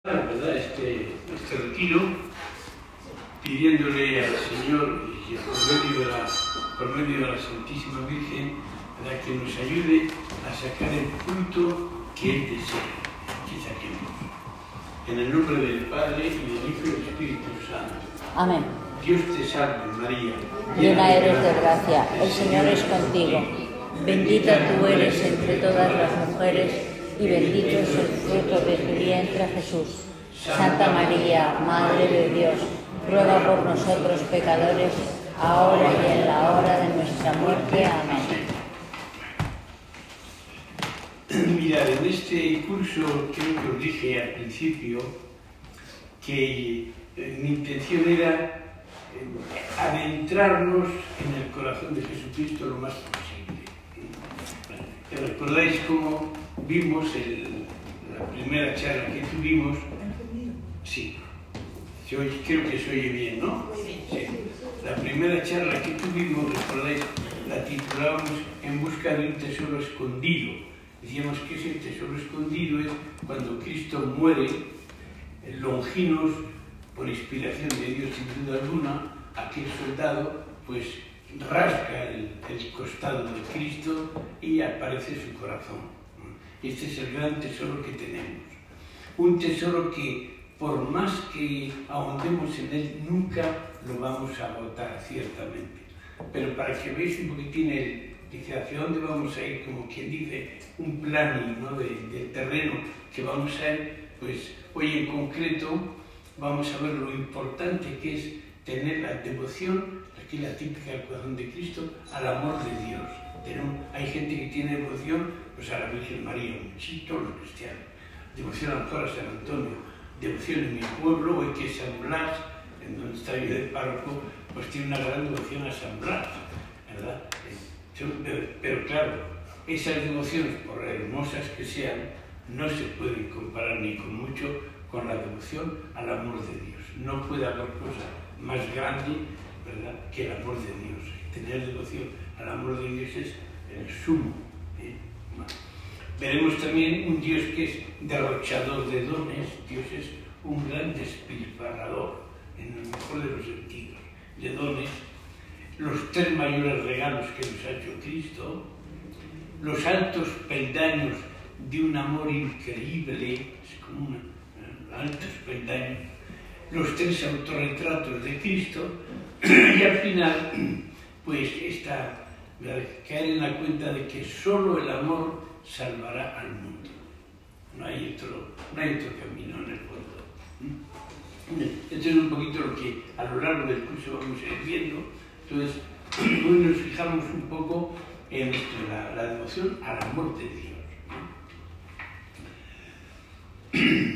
¿verdad? Este retiro, pidiéndole al Señor y por medio de la Santísima Virgen, ¿verdad?, que nos ayude a sacar el fruto que Él desea que saquemos. En el nombre del Padre, y del Hijo y del Espíritu Santo. Amén. Dios te salve, María. Llena eres de gracia, el Señor es contigo. Bendita tú eres entre todas las mujeres, y bendito es el fruto de tu vientre, Jesús. Santa María, Madre de Dios, ruega por nosotros pecadores, ahora y en la hora de nuestra muerte. Amén. Mirad, en este curso creo que os dije al principio que mi intención era adentrarnos en el corazón de Jesucristo lo más posible. ¿Recordáis cómo vimos la primera charla que tuvimos? Sí, creo que se oye bien, ¿no? Sí. La primera charla que tuvimos, recordáis, la titulábamos En busca de un tesoro escondido. Decíamos que ese tesoro escondido es cuando Cristo muere, Longinos, por inspiración de Dios sin duda alguna, aquel soldado pues rasga el costado de Cristo y aparece su corazón. Este es el gran tesoro que tenemos. Un tesoro que por más que ahondemos en él, nunca lo vamos a agotar, ciertamente. Pero para que veáis un poquitín dice hacia dónde vamos a ir, como quien dice, un planning, ¿no?, del terreno que vamos a ir, pues hoy en concreto vamos a ver lo importante que es tener la devoción, aquí la típica del corazón de Cristo, al amor de Dios. Hay gente que tiene devoción pues a la Virgen María, sí, todos los cristianos, devoción al Coro San Antonio, devoción en mi pueblo, hoy que es San Blas, en donde está yo de párroco, pues tiene una gran devoción a San Blas, ¿verdad? Pero claro, esas devociones, por hermosas que sean, no se pueden comparar ni con mucho con la devoción al amor de Dios. No puede haber cosa más grande, ¿verdad?, que el amor de Dios. Tener devoción al amor de Dios es el sumo. Veremos también un Dios que es derrochador de dones. Dios es un gran despilfarrador, en el mejor de los sentidos, de dones. Los tres mayores regalos que nos ha hecho Cristo, los altos peldaños de un amor increíble, es como altos peldaños, los tres autorretratos de Cristo, y al final, pues caer en la cuenta de que solo el amor salvará al mundo. No hay otro camino en el fondo. Esto es un poquito lo que a lo largo del curso vamos a ir viendo. Entonces, hoy nos fijamos un poco en la devoción al amor de Dios.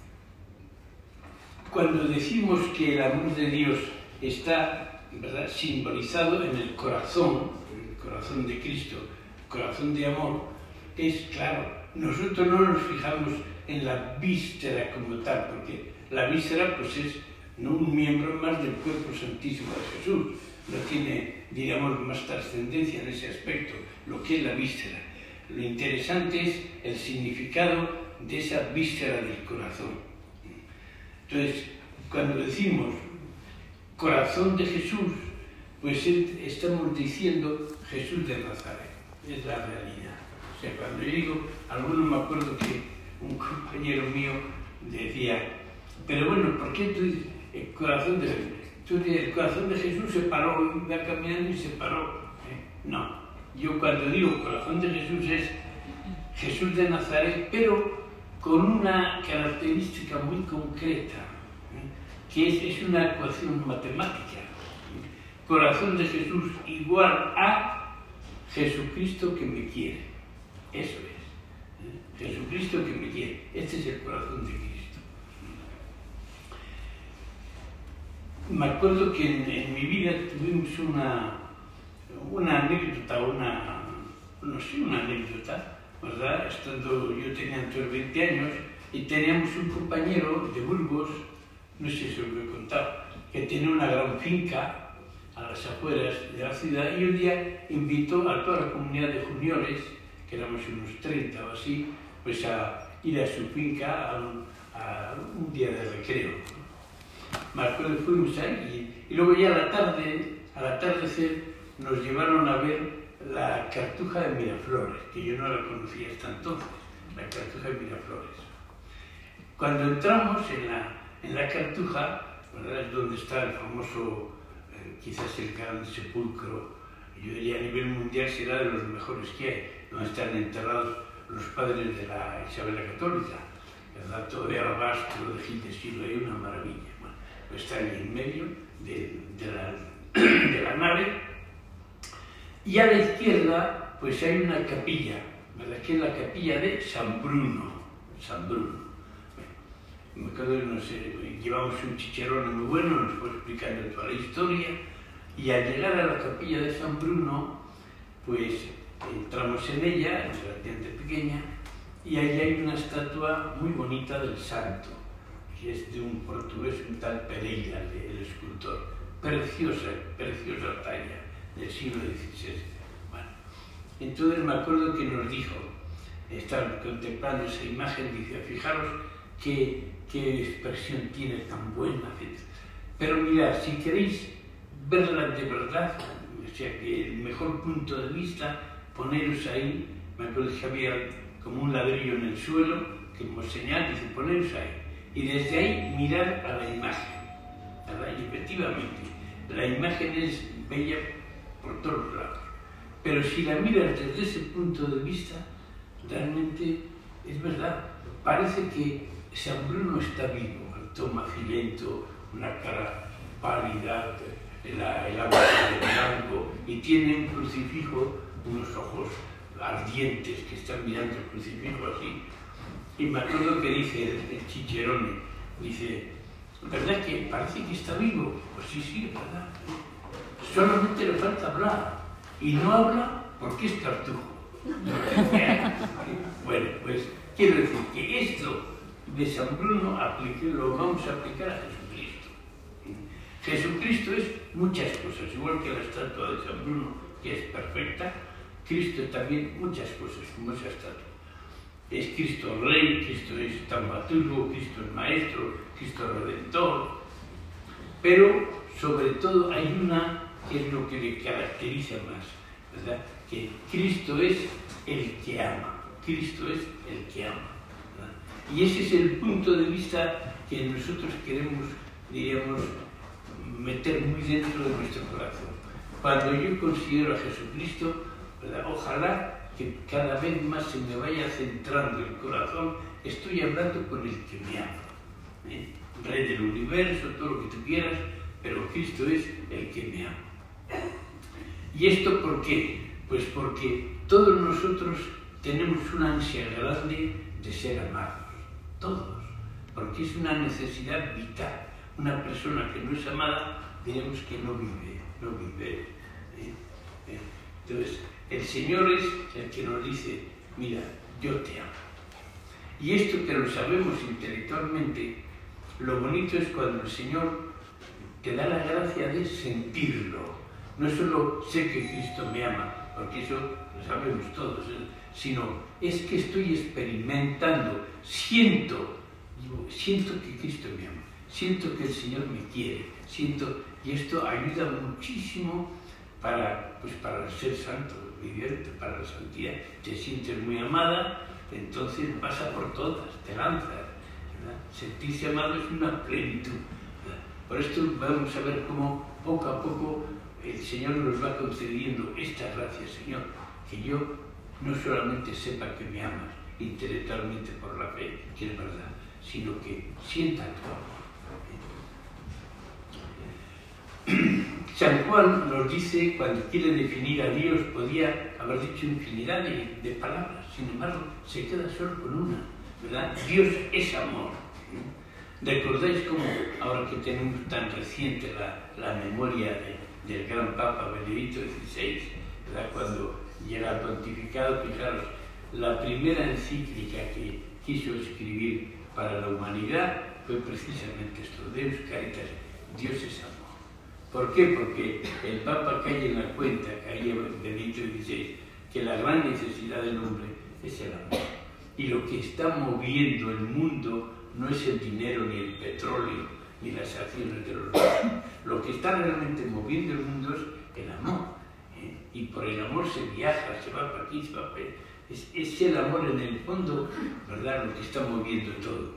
Cuando decimos que el amor de Dios está, ¿verdad?, simbolizado en el corazón de Cristo, corazón de amor, es claro, nosotros no nos fijamos en la víscera como tal, porque la víscera pues es no un miembro más del cuerpo santísimo de Jesús, no tiene, digamos, más trascendencia en ese aspecto, lo que es la víscera. Lo interesante es el significado de esa víscera del corazón. Entonces, cuando decimos corazón de Jesús, pues estamos diciendo Jesús de Nazaret, es la realidad. O sea, cuando yo digo, algunos me acuerdo que un compañero mío decía, pero bueno, ¿por qué tú dices el corazón de Jesús? El corazón de Jesús se paró, iba caminando y se paró. No, yo cuando digo corazón de Jesús es Jesús de Nazaret, pero con una característica muy concreta, que es una ecuación matemática. Corazón de Jesús igual a Jesucristo que me quiere. Eso es. Jesucristo que me quiere. Este es el corazón de Cristo. Me acuerdo que en mi vida tuvimos una anécdota, una anécdota, ¿verdad? Yo tenía entonces 20 años y teníamos un compañero de Burgos, no sé si os lo he contado, que tenía una gran finca a las afueras de la ciudad y un día invitó a toda la comunidad de juniores, que éramos unos 30 o así, pues a ir a su finca, a a un día de recreo. Me acuerdo que fuimos ahí y luego ya al atardecer nos llevaron a ver la Cartuja de Miraflores, que yo no la conocía hasta entonces, la Cartuja de Miraflores. Cuando entramos en la Cartuja, ¿verdad?, es donde está el famoso, quizás el Gran Sepulcro, yo diría a nivel mundial será de los mejores que hay, donde están enterrados los padres de la Isabel la Católica, ¿verdad?, todo de alabastro, de gil de siglo, hay una maravilla. Bueno, pues está ahí en medio de la nave, y a la izquierda pues hay una capilla, ¿verdad?, que es la capilla de San Bruno. San Bruno. Bueno, me acuerdo que llevamos un chicharrón muy bueno, nos fue explicando toda la historia, y al llegar a la capilla de San Bruno, pues entramos en ella, es relativamente pequeña, y allí hay una estatua muy bonita del santo, que es de un portugués, un tal Pereira, el escultor. Preciosa talla del siglo XVI. Bueno, entonces me acuerdo que nos dijo, estaba contemplando esa imagen, dice, fijaros qué expresión tiene tan buena, pero mirad, si queréis verla de verdad, o sea, que el mejor punto de vista, poneros ahí. Me acuerdo que había como un ladrillo en el suelo, que como señal, dice, poneros ahí, y desde ahí mirar a la imagen, ¿verdad? Y efectivamente, la imagen es bella por todos lados, pero si la miras desde ese punto de vista, realmente es verdad, parece que San Bruno está vivo, alto, macilento, una cara pálida, el agua de blanco, y tiene un crucifijo, unos ojos ardientes que están mirando el crucifijo así. Y me acuerdo que dice el Cicerone, dice, ¿verdad que parece que está vivo? Pues sí, es verdad. Solamente le falta hablar, y no habla porque es tartujo. Bueno, pues quiero decir que esto de San Bruno lo vamos a aplicar a Jesucristo. Jesucristo es muchas cosas, igual que la estatua de San Bruno, que es perfecta, Cristo también muchas cosas, como esa estatua. Es Cristo Rey, Cristo es taumaturgo, Cristo es Maestro, Cristo es Redentor, pero sobre todo hay una que es lo que le caracteriza más, ¿verdad?, que Cristo es el que ama, Cristo es el que ama, ¿verdad? Y ese es el punto de vista que nosotros queremos, diríamos, meter muy dentro de nuestro corazón. Cuando yo considero a Jesucristo, ¿verdad?, ojalá que cada vez más se me vaya centrando el corazón, estoy hablando con el que me ama, Rey del universo, todo lo que tú quieras, pero Cristo es el que me ama. ¿Y esto por qué? Pues porque todos nosotros tenemos una ansia grande de ser amados, todos, porque es una necesidad vital. Una persona que no es amada, diremos que no vive. Entonces, el Señor es el que nos dice, mira, yo te amo. Y esto que lo sabemos intelectualmente, lo bonito es cuando el Señor te da la gracia de sentirlo. No solo sé que Cristo me ama, porque eso lo sabemos todos, sino es que estoy experimentando, siento que Cristo me ama, siento que el Señor me quiere, y esto ayuda muchísimo para ser santo, viviente, para la santidad. Te sientes muy amada, entonces vas a por todas, te lanzas, ¿verdad? Sentirse amado es una plenitud, ¿verdad? Por esto vamos a ver cómo poco a poco el Señor nos va concediendo esta gracia, Señor, que yo no solamente sepa que me amas intelectualmente por la fe, que es verdad, sino que sienta tu amor. San Juan nos dice, cuando quiere definir a Dios, podía haber dicho infinidad de palabras, sin embargo, se queda solo con una, ¿verdad? Dios es amor. ¿Recordáis cómo, ahora que tenemos tan reciente la memoria del gran Papa Benedicto XVI, ¿verdad?, cuando llega al pontificado, fijaros, la primera encíclica que quiso escribir para la humanidad fue precisamente esto, Deus Caritas, Dios es amor. ¿Por qué? Porque el Papa cae en la cuenta, caía Benedicto XVI, que la gran necesidad del hombre es el amor. Y lo que está moviendo el mundo no es el dinero, ni el petróleo, ni las acciones de los bancos. Lo que está realmente moviendo el mundo es el amor. Y por el amor se viaja, se va para aquí, se va para allá. Es el amor en el fondo, ¿verdad?, lo que está moviendo todo.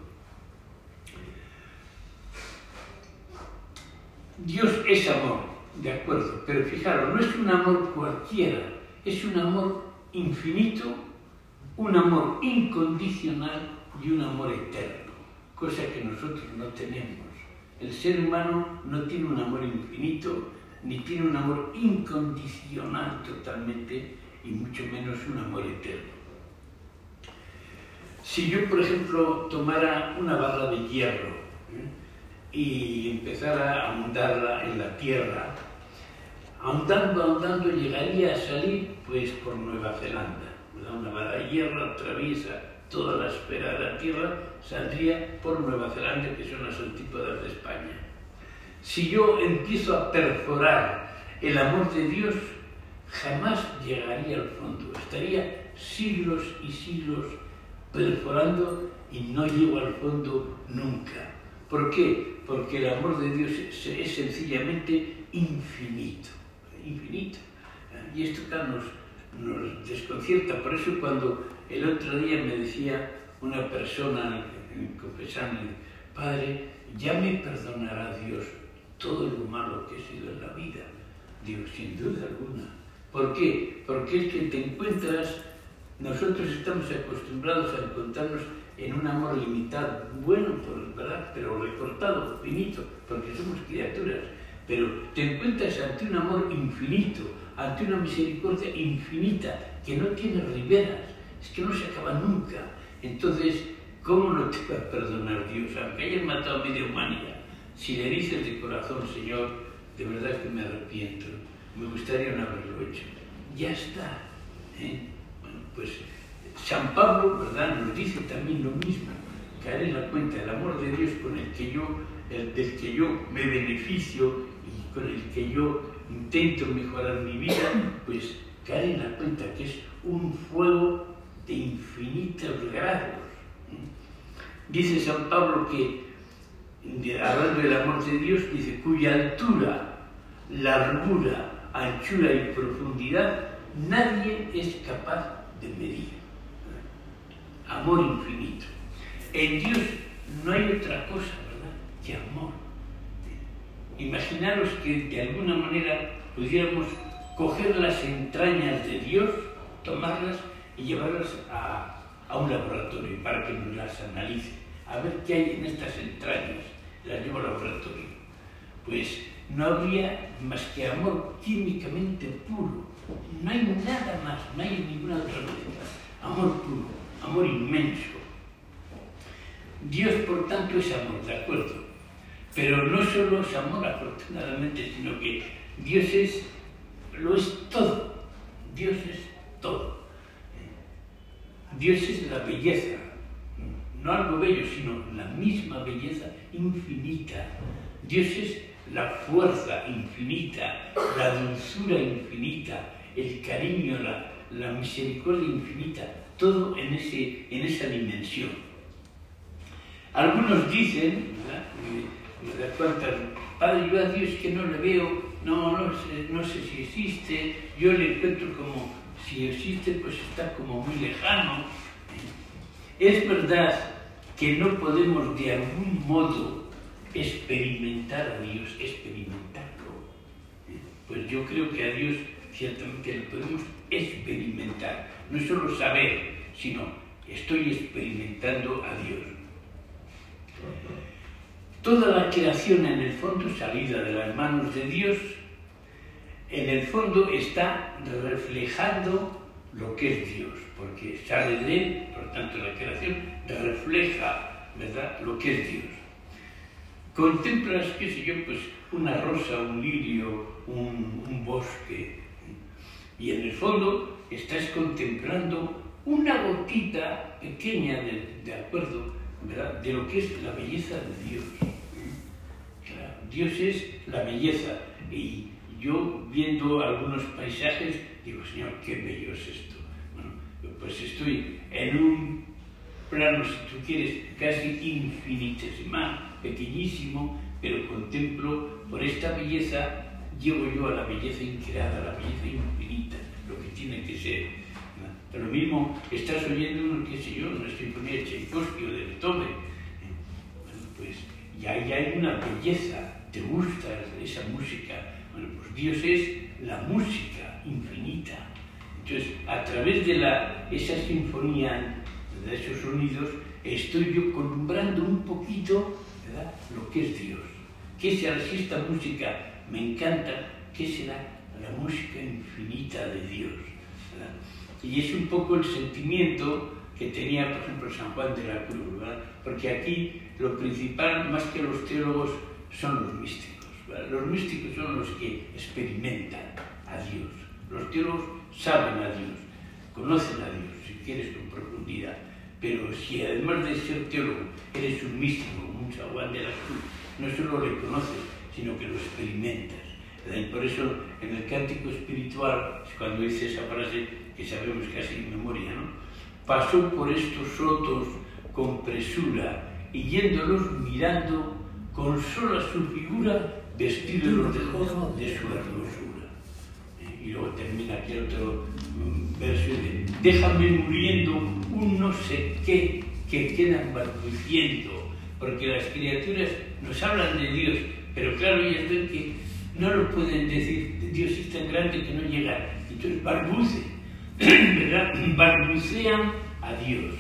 Dios es amor, de acuerdo, pero fijaros, no es un amor cualquiera, es un amor infinito, un amor incondicional y un amor eterno, cosa que nosotros no tenemos. El ser humano no tiene un amor infinito, ni tiene un amor incondicional totalmente, y mucho menos un amor eterno. Si yo, por ejemplo, tomara una barra de hierro y empezara a ahondarla en la tierra, ahondando, llegaría a salir pues por Nueva Zelanda, ¿verdad? Una barra de hierro atraviesa toda la esfera de la tierra, saldría por Nueva Zelanda, que son las antípodas de España. Si yo empiezo a perforar el amor de Dios, jamás llegaría al fondo, estaría siglos y siglos perforando y no llego al fondo nunca. ¿Por qué? Porque el amor de Dios es sencillamente infinito, infinito. Y esto acá nos desconcierta. Por eso cuando el otro día me decía una persona confesando, Padre, ya me perdonará Dios todo lo malo que he sido en la vida. Digo, sin duda alguna. ¿Por qué? Porque es que te encuentras, nosotros estamos acostumbrados a encontrarnos en un amor limitado, bueno, ¿verdad?, pero recortado, finito, porque somos criaturas, pero te encuentras ante un amor infinito, ante una misericordia infinita, que no tiene riberas, es que no se acaba nunca. Entonces, ¿cómo no te va a perdonar Dios? Aunque hayas matado a media humanidad, si le dices de corazón, Señor, de verdad que me arrepiento, me gustaría no haberlo hecho, ya está. Bueno, pues San Pablo, ¿verdad?, nos dice también lo mismo, caer en la cuenta del amor de Dios con el que yo me beneficio y con el que yo intento mejorar mi vida, pues caer en la cuenta que es un fuego de infinitos grados. Dice San Pablo que, hablando del amor de Dios, dice, cuya altura, largura, anchura y profundidad nadie es capaz de medir. Amor infinito. En Dios no hay otra cosa, ¿verdad?, que amor. Imaginaros que de alguna manera pudiéramos coger las entrañas de Dios, tomarlas y llevarlas a un laboratorio para que nos las analice, a ver qué hay en estas entrañas. Las llevo al laboratorio. Pues no habría más que amor químicamente puro. No hay nada más, no hay ninguna otra cosa. Amor puro, amor inmenso. Dios, por tanto, es amor, ¿de acuerdo? Pero no solo es amor, afortunadamente, sino que Dios lo es todo. Dios es todo. Dios es la belleza, no algo bello, sino la misma belleza infinita. Dios es la fuerza infinita, la dulzura infinita, el cariño, la misericordia infinita, todo en esa dimensión. Algunos dicen, ¿verdad?, Padre, yo a Dios que no le veo, no sé si existe, yo le encuentro como, si existe, pues está como muy lejano. Es verdad que no podemos de algún modo experimentar a Dios, experimentarlo. Pues yo creo que a Dios ciertamente lo podemos experimentar, no es solo saber, sino estoy experimentando a Dios. Toda la creación, en el fondo, salida de las manos de Dios, en el fondo está reflejando lo que es Dios, porque sale de Él, por tanto la creación refleja, ¿verdad?, lo que es Dios. Contemplas, qué sé yo, pues una rosa, un lirio, un bosque, y en el fondo estás contemplando una gotita pequeña de acuerdo, ¿verdad?, de lo que es la belleza de Dios. Claro, Dios es la belleza, y yo viendo algunos paisajes digo, Señor, qué bello es esto. Bueno, pues estoy en plano, si tú quieres, casi infinitesimal, pequeñísimo, pero contemplo por esta belleza, llego yo a la belleza increada, a la belleza infinita, lo que tiene que ser. Lo mismo estás oyendo, qué sé yo, una sinfonía de Tchaikovsky o de Beethoven. Bueno, pues ya hay una belleza, te gusta esa música. Bueno, pues Dios es la música infinita. Entonces, a través de esa sinfonía, de esos sonidos, estoy yo columbrando un poquito, ¿verdad?, lo que es Dios. ¿Qué será si esta música me encanta? ¿Qué será la música infinita de Dios? ¿Verdad? Y es un poco el sentimiento que tenía, por ejemplo, San Juan de la Cruz, ¿verdad? Porque aquí lo principal, más que los teólogos, son los místicos, ¿verdad? Los místicos son los que experimentan a Dios. Los teólogos saben a Dios, conocen a Dios, si quieres, con profundidad. Pero si además de ser teólogo eres un místico, como un San Juan de la Cruz, no solo le conoces, sino que lo experimentas, ¿verdad? Y por eso en el cántico espiritual, cuando dice esa frase, que sabemos casi en memoria, ¿no? Pasó por estos sotos con presura, y yéndolos mirando, con sola su figura, vestido los dejó de su hermosura. Y luego termina aquí el otro verso de déjame muriendo un no sé qué que quedan balbuciendo, porque las criaturas nos hablan de Dios, pero claro, ellas ven que no lo pueden decir, Dios es tan grande que no llega, entonces balbucen, ¿verdad? Balbucean a Dios.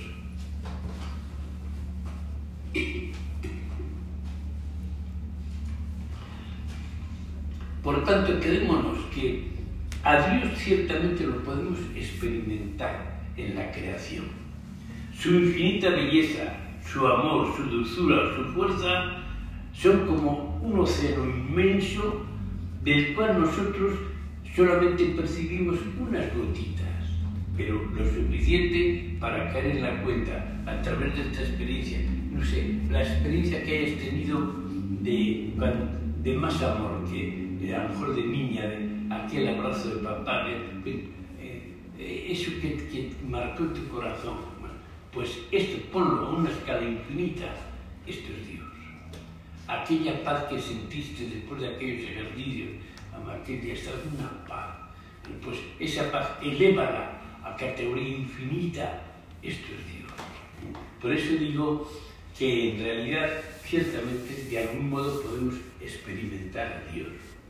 Por tanto, quedémonos que a Dios ciertamente lo podemos experimentar en la creación. Su infinita belleza, su amor, su dulzura, su fuerza, son como un océano inmenso del cual nosotros solamente percibimos unas gotitas, pero lo suficiente para caer en la cuenta a través de esta experiencia. No sé, la experiencia que hayas tenido de más amor, que a lo mejor de niña, de aquel abrazo de papá, eso que marcó tu corazón. Bueno, pues esto, ponlo a una escala infinita, esto es Dios. Aquella paz que sentiste después de aquellos ejercicios, aquel día estaba una paz. Pues esa paz, elévala a categoría infinita, esto es Dios. Por eso digo que en realidad, ciertamente, de algún modo podemos experimentar a Dios.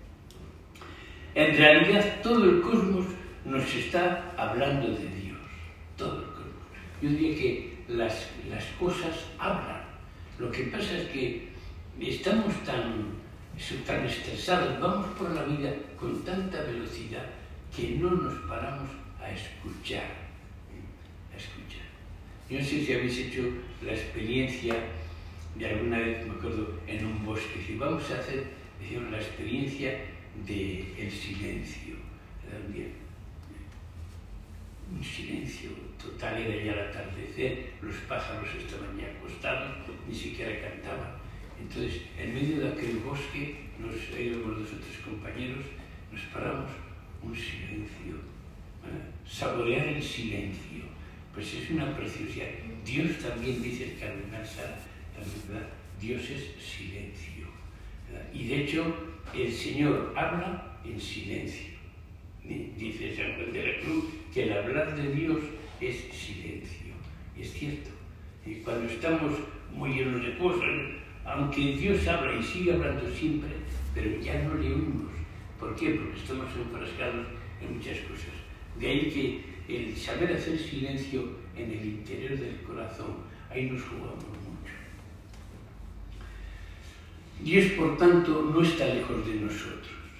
En realidad, todo el cosmos nos está hablando de Dios. Todo el cosmos. Yo diría que las cosas hablan. Lo que pasa es que estamos tan estresados, vamos por la vida con tanta velocidad que no nos paramos a escuchar. Yo no sé si habéis hecho la experiencia de alguna vez, me acuerdo, en un bosque, si vamos a hacer, decíamos, la experiencia del silencio. Un silencio total, era ya el atardecer, los pájaros estaban ya acostados, ni siquiera cantaban. Entonces, en medio de aquel bosque, nos íbamos los otros compañeros, nos paramos, un silencio, saborear el silencio, pues es una preciosidad. Dios también, dice el cardenal Sara, ¿verdad? Dios es silencio, ¿verdad? Y de hecho, el Señor habla en silencio. Dice San Juan de la Cruz que el hablar de Dios es silencio. Y es cierto. Y cuando estamos muy llenos de cosas, aunque Dios habla y sigue hablando siempre, pero ya no le oímos. ¿Por qué? Porque estamos enfrascados en muchas cosas. De ahí que el saber hacer silencio en el interior del corazón, ahí nos jugamos mucho. Dios, por tanto, no está lejos de nosotros.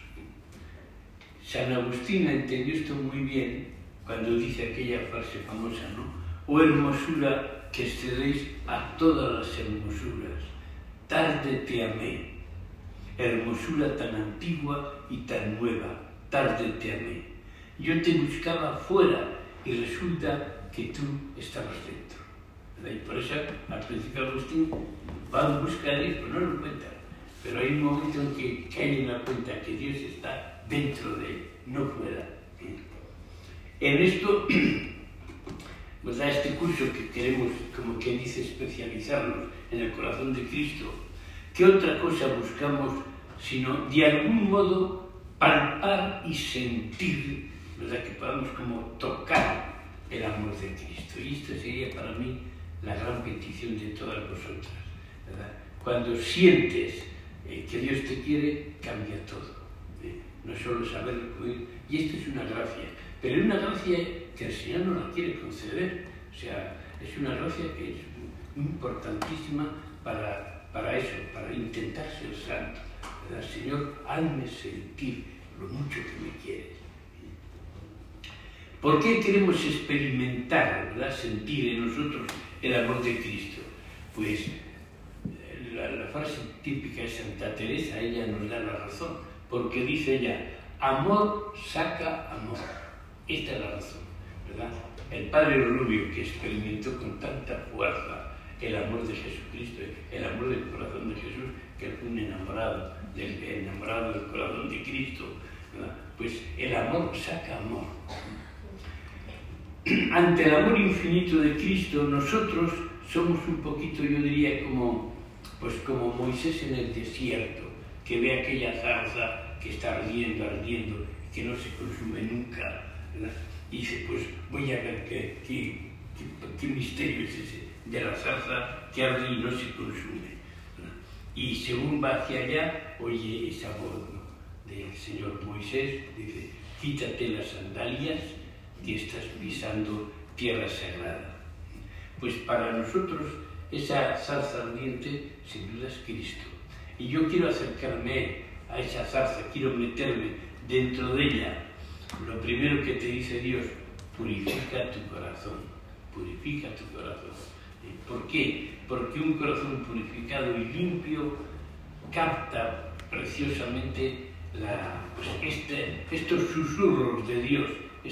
San Agustín entendió esto muy bien cuando dice aquella frase famosa, ¿no? Oh hermosura que excedéis a todas las hermosuras, tarde te amé. Hermosura tan antigua y tan nueva, tarde te amé. Yo te buscaba fuera y resulta que tú estabas dentro. Y por eso al principio Agustín va en busca de Dios, pero no lo encuentra. Pero hay un momento en que cae en la cuenta que Dios está dentro de él, no fuera. En esto ¿verdad? Este curso que queremos, como quien dice, especializarnos en el corazón de Cristo, ¿qué otra cosa buscamos sino de algún modo palpar y sentir, ¿verdad? Que podamos como tocar el amor de Cristo? Y esto sería para mí la gran petición de todas vosotras, ¿verdad? Cuando sientes que Dios te quiere, cambia todo. No solo saberlo, y esto es una gracia, pero es una gracia que el Señor no la quiere conceder. O sea, es una gracia que es importantísima para eso, para intentar ser santo, ¿verdad? Señor, hazme sentir lo mucho que me quieres. ¿Por qué queremos experimentar, ¿verdad? Sentir en nosotros el amor de Cristo? Pues la frase típica de Santa Teresa, ella nos da la razón, porque dice ella, amor saca amor. Esta es la razón, ¿verdad? El Padre Rubio, que experimentó con tanta fuerza el amor de Jesucristo, el amor del corazón de Jesús, que fue un enamorado del corazón de Cristo, ¿verdad? Pues el amor saca amor. Ante el amor infinito de Cristo, nosotros somos un poquito, yo diría, como Moisés en el desierto, que ve aquella zarza que está ardiendo, que no se consume nunca, ¿verdad? Y dice, pues voy a ver qué misterio es ese de la zarza que arde y no se consume, ¿verdad? Y según va hacia allá, oye esa voz, ¿no?, del Señor Moisés, dice, quítate las sandalias que estás pisando tierra sagrada. Pues para nosotros esa zarza ardiente sin duda es Cristo. Y yo quiero acercarme a esa zarza, quiero meterme dentro de ella. Lo primero que te dice Dios, purifica tu corazón, purifica tu corazón. ¿Por qué? Porque un corazón purificado y limpio capta preciosamente estos susurros de Dios,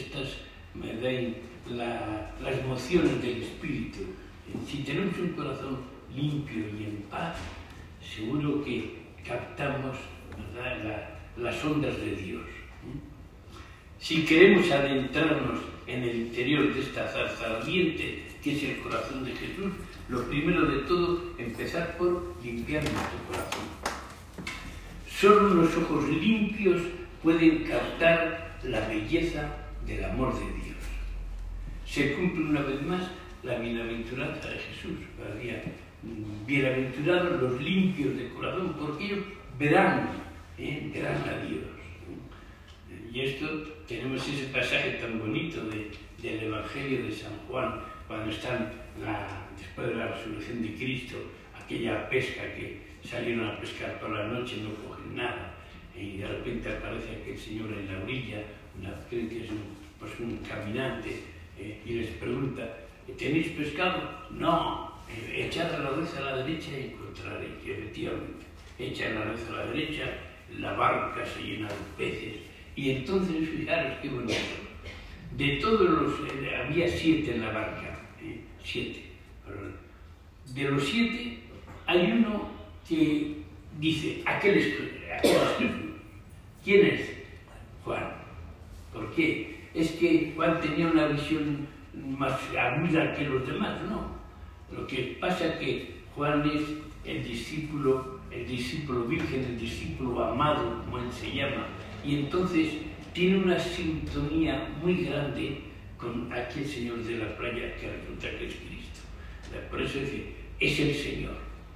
las emociones del Espíritu. Si tenemos un corazón limpio y en paz, seguro que captamos, ¿verdad?, las ondas de Dios. Si queremos adentrarnos en el interior de esta zarza ardiente, que es el corazón de Jesús, lo primero de todo, empezar por limpiar nuestro corazón. Solo los ojos limpios pueden captar la belleza del amor de Dios. Se cumple una vez más la bienaventuranza de Jesús. Bienaventurados los limpios de corazón, porque ellos verán a Dios. Y esto, tenemos ese pasaje tan bonito del Evangelio de San Juan, cuando están, después de la resurrección de Cristo, aquella pesca que salieron a pescar por la noche, no cogen nada, y de repente aparece aquel señor en la orilla, creen que es un caminante, y les pregunta, ¿tenéis pescado? No, echad la red a la derecha y encontraréis. Y efectivamente, echan la red a la derecha, la barca se llena de peces. Y entonces, fijaros qué bonito, de todos había 7 en la barca, 7. De los 7, hay uno que dice, aquel es Jesús. ¿Quién es? Juan. ¿Por qué? Es que Juan tenía una visión más aguda que los demás, no. Lo que pasa es que Juan es el discípulo virgen, el discípulo amado, como él se llama, y entonces tiene una sintonía muy grande con aquel Señor de la playa que resulta que es Cristo. Por eso es el Señor.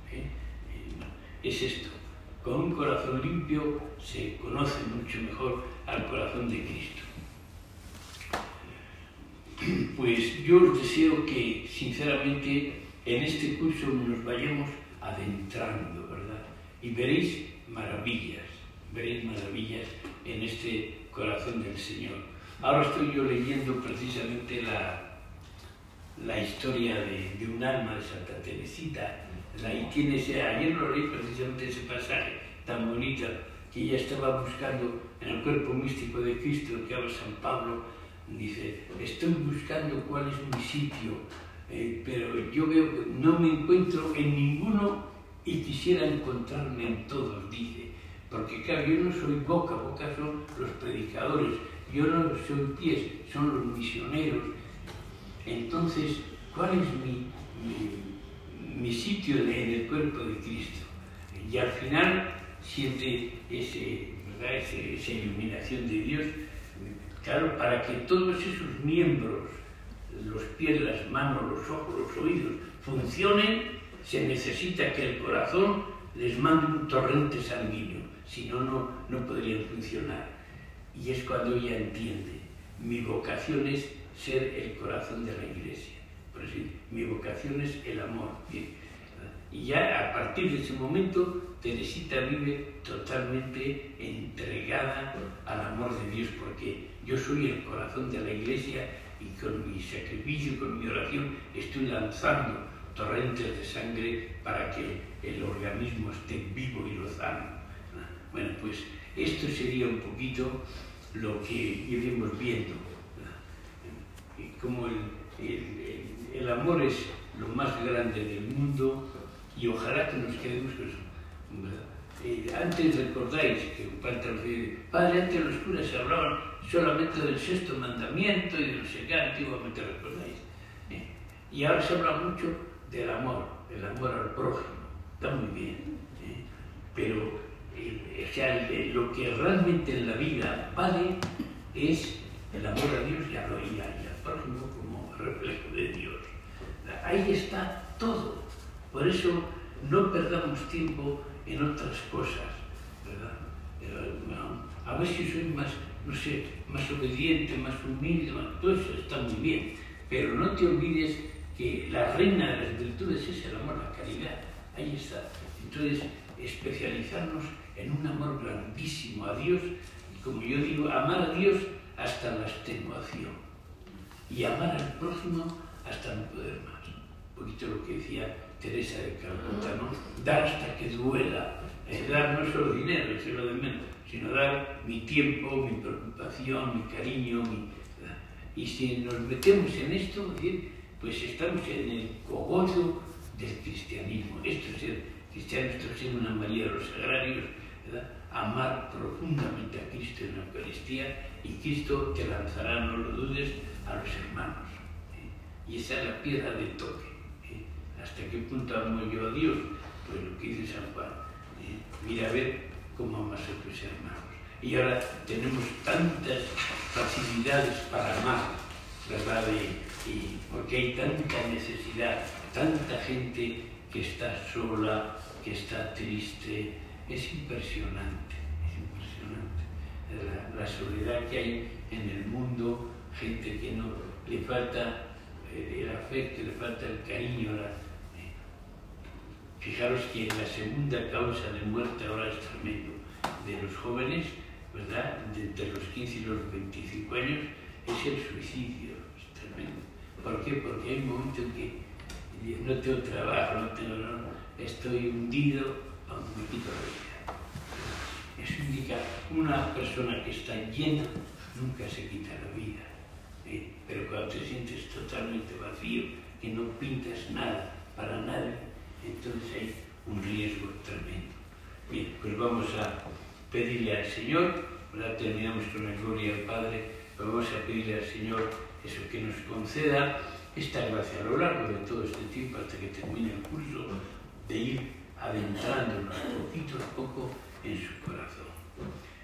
Es esto. Con un corazón limpio se conoce mucho mejor al corazón de Cristo. Pues yo os deseo que, sinceramente, en este curso nos vayamos adentrando, ¿verdad? Y veréis maravillas en este corazón del Señor. Ahora estoy yo leyendo precisamente la historia de un alma de Santa Teresita, y ayer lo leí precisamente ese pasaje tan bonito, que ella estaba buscando en el cuerpo místico de Cristo, que habla San Pablo, dice, estoy buscando cuál es mi sitio, pero yo veo que no me encuentro en ninguno y quisiera encontrarme en todos, dice, porque claro, yo no soy boca son los predicadores, yo no soy pies, son los misioneros. Entonces, ¿cuál es mi sitio en el cuerpo de Cristo? Y al final siente esa iluminación de Dios. Claro, para que todos esos miembros, los pies, las manos, los ojos, los oídos, funcionen, se necesita que el corazón les mande un torrente sanguíneo, si no, no podrían funcionar. Y es cuando ella entiende, mi vocación es ser el corazón de la Iglesia. Por eso, mi vocación es el amor. Y ya a partir de ese momento, Teresita vive totalmente entregada al amor de Dios, porque yo soy el corazón de la Iglesia y con mi sacrificio y con mi oración estoy lanzando torrentes de sangre para que el organismo esté vivo y lozano. Bueno, pues esto sería un poquito lo que iremos viendo. Como el amor es lo más grande del mundo, y ojalá que nos quedemos con eso. Antes recordáis que padre, antes los curas se hablaban solamente del sexto mandamiento y de no sé qué, antiguamente recordáis. Y ahora se habla mucho del amor, el amor al prójimo. Está muy bien. Pero o sea, lo que realmente en la vida vale es el amor a Dios y al prójimo como reflejo de Dios. Ahí está todo. Por eso no perdamos tiempo en otras cosas, ¿verdad? A ver si soy más, no sé, más obediente, más humilde, todo eso está muy bien. Pero no te olvides que la reina de las virtudes es el amor, la caridad. Ahí está. Entonces, especializarnos en un amor grandísimo a Dios, y como yo digo, amar a Dios hasta la extenuación y amar al prójimo hasta no poder más. Un poquito lo que decía Teresa de Calcuta, ¿no? Dar hasta que duela. Dar no solo dinero, eso es lo de menos, sino dar mi tiempo, mi preocupación, mi cariño. Y si nos metemos en esto, pues estamos en el cogollo del cristianismo. Esto es ser cristiano, esto es ser una María de los Sagrarios, ¿verdad? Amar profundamente a Cristo en la Eucaristía, y Cristo te lanzará, no lo dudes, a los hermanos. Y esa es la piedra de toque. ¿Hasta qué punto amo yo a Dios? Pues lo que dice San Juan. Mira a ver cómo amas a tus hermanos. Y ahora tenemos tantas facilidades para amar, ¿verdad? Y porque hay tanta necesidad, tanta gente que está sola, que está triste. Es impresionante, es impresionante. La soledad que hay en el mundo, gente que no le falta el afecto, le falta el cariño. Fijaros que la segunda causa de muerte ahora es tremendo de los jóvenes, ¿verdad? Entre los 15 y los 25 años, es el suicidio. Es tremendo. ¿Por qué? Porque hay un momento en que no tengo trabajo, estoy hundido, me quito la vida. Eso indica una persona que está llena, nunca se quita la vida. Pero cuando te sientes totalmente vacío, que no pintas nada para nadie, entonces hay un riesgo tremendo. Bien, pues vamos a pedirle al Señor, ¿verdad? Terminamos con la gloria al Padre, vamos a pedirle al Señor eso, que nos conceda esta gracia a lo largo de todo este tiempo, hasta que termine el curso, de ir adentrándonos poquito a poco en su corazón.